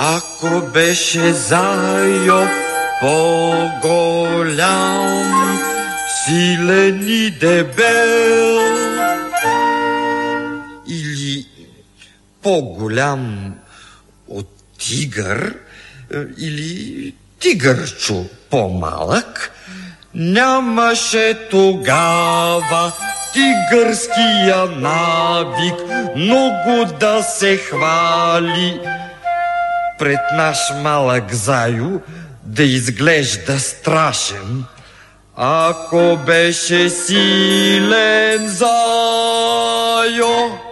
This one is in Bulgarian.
Ако беше Зайо по-голям, силен и дебел, или по-голям от тигър, или тигърчо по-малък, нямаше тогава тигърския навик много да се хвали. Пред наш малък Зайо да изглежда страшен. Ако беше силен Зайо,